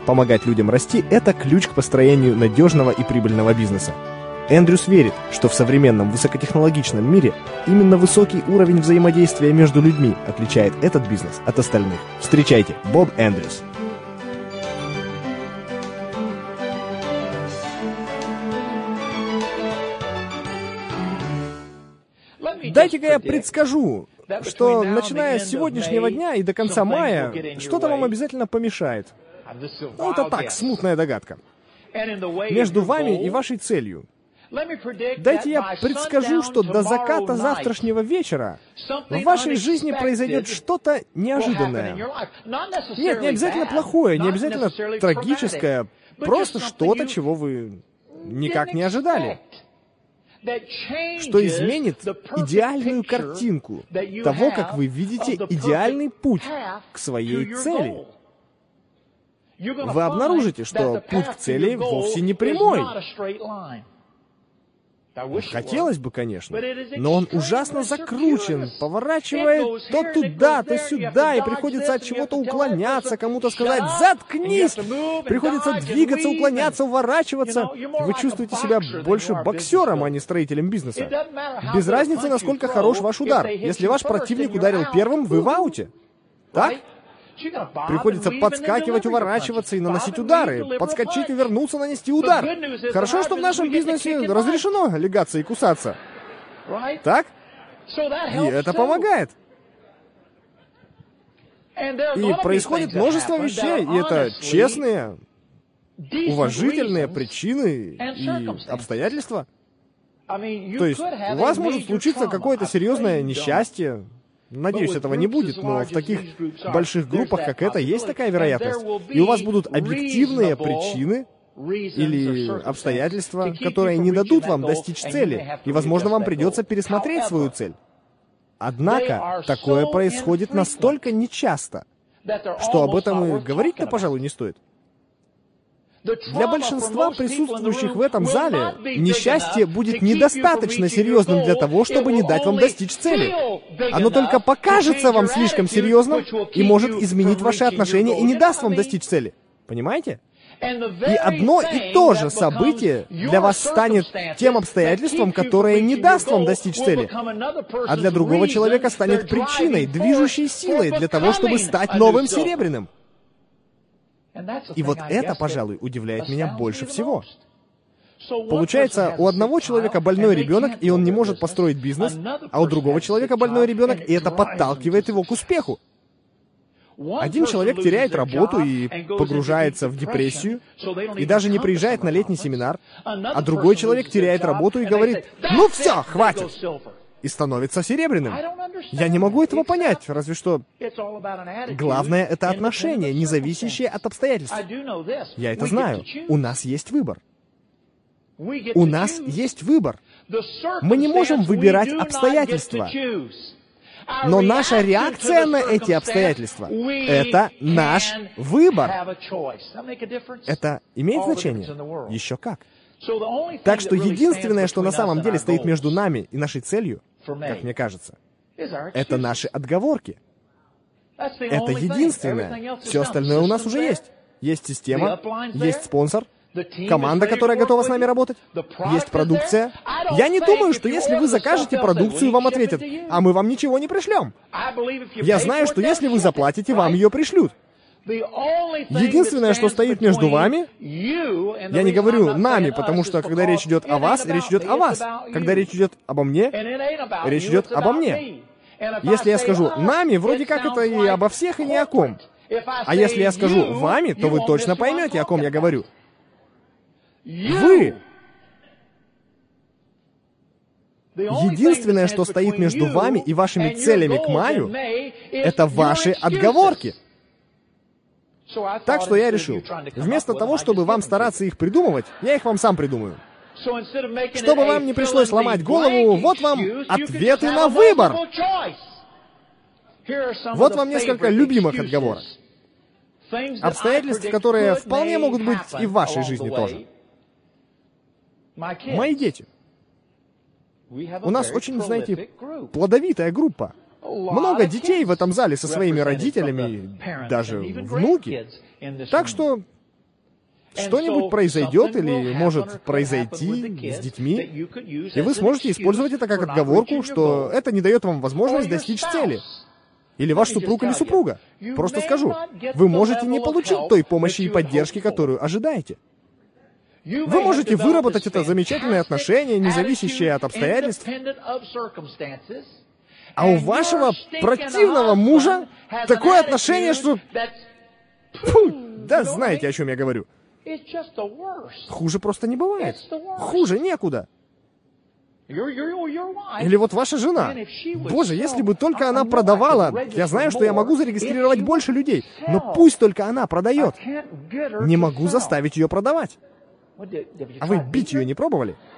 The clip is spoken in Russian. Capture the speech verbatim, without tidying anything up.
Помогать людям расти – это ключ к построению надежного и прибыльного бизнеса. Эндрюс верит, что в современном высокотехнологичном мире именно высокий уровень взаимодействия между людьми отличает этот бизнес от остальных. Встречайте, Боб Эндрюс. Дайте-ка я предскажу, что начиная с сегодняшнего дня и до конца мая что-то вам обязательно помешает. Ну, это так, смутная догадка. Между вами и вашей целью. Дайте я предскажу, что до заката завтрашнего вечера в вашей жизни произойдет что-то неожиданное. Нет, не обязательно плохое, не обязательно трагическое, просто что-то, чего вы никак не ожидали. Что изменит идеальную картинку того, как вы видите идеальный путь к своей цели. Вы обнаружите, что путь к цели вовсе не прямой. Хотелось бы, конечно, но он ужасно закручен, поворачивает то туда, то сюда, и приходится от чего-то уклоняться, кому-то сказать «заткнись!», приходится двигаться, уклоняться, уворачиваться. Вы чувствуете себя больше боксером, а не строителем бизнеса. Без разницы, насколько хорош ваш удар. Если ваш противник ударил первым, вы в ауте. Так? Приходится подскакивать, уворачиваться и наносить удары. Подскочить, увернуться, нанести удар. Хорошо, что в нашем бизнесе разрешено лягаться и кусаться. Так? И это помогает. И происходит множество вещей, и это честные, уважительные причины и обстоятельства. То есть у вас может случиться какое-то серьезное несчастье. Надеюсь, этого не будет, но в таких больших группах, как это, есть такая вероятность. И у вас будут объективные причины или обстоятельства, которые не дадут вам достичь цели, и, возможно, вам придется пересмотреть свою цель. Однако, такое происходит настолько нечасто, что об этом и говорить-то, пожалуй, не стоит. Для большинства присутствующих в этом зале несчастье будет недостаточно серьезным для того, чтобы не дать вам достичь цели. Оно только покажется вам слишком серьезным и может изменить ваши отношения и не даст вам достичь цели. Понимаете? И одно и то же событие для вас станет тем обстоятельством, которое не даст вам достичь цели, а для другого человека станет причиной, движущей силой для того, чтобы стать новым серебряным. И вот это, пожалуй, удивляет меня больше всего. Получается, у одного человека больной ребенок, и он не может построить бизнес, а у другого человека больной ребенок, и это подталкивает его к успеху. Один человек теряет работу и погружается в депрессию, и даже не приезжает на летний семинар, а другой человек теряет работу и говорит: «Ну все, хватит!» и становится серебряным. Я не могу этого понять, разве что... Главное — это отношение, не зависящее от обстоятельств. Я это знаю. У нас есть выбор. У нас есть выбор. Мы не можем выбирать обстоятельства. Но наша реакция на эти обстоятельства — это наш выбор. Это имеет значение? Еще как. Так что единственное, что на самом деле стоит между нами и нашей целью, как мне кажется, это наши отговорки. Это единственное. Все остальное у нас уже есть. Есть система, есть спонсор, команда, которая готова с нами работать, есть продукция. Я не думаю, что если вы закажете продукцию, вам ответят: «А мы вам ничего не пришлем». Я знаю, что если вы заплатите, вам ее пришлют. Единственное, что стоит между вами, я не говорю «нами», потому что, когда речь идет о вас, речь идет о вас. Когда речь идет обо мне, речь идет обо мне. Если я скажу «нами», вроде как это и обо всех, и ни о ком. А если я скажу «вами», то вы точно поймете, о ком я говорю. Вы. Единственное, что стоит между вами и вашими целями к маю, это ваши отговорки. Так что я решил, вместо того, чтобы вам стараться их придумывать, я их вам сам придумаю. Чтобы вам не пришлось ломать голову, вот вам ответы на выбор. Вот вам несколько любимых отговорок. Обстоятельств, которые вполне могут быть и в вашей жизни тоже. Мои дети. У нас очень, знаете, плодовитая группа. Много детей в этом зале со своими родителями, даже внуки. Так что что-нибудь произойдет или может произойти с детьми, и вы сможете использовать это как отговорку, что это не дает вам возможность достичь цели. Или ваш супруг или супруга. Просто скажу, вы можете не получить той помощи и поддержки, которую ожидаете. Вы можете выработать это замечательное отношение, не зависящее от обстоятельств, а у вашего противного мужа такое отношение, что... Фу, да, знаете, о чем я говорю. Хуже просто не бывает. Хуже некуда. Или вот ваша жена. Боже, если бы только она продавала, я знаю, что я могу зарегистрировать больше людей, но пусть только она продает. Не могу заставить ее продавать. А вы бить ее не пробовали?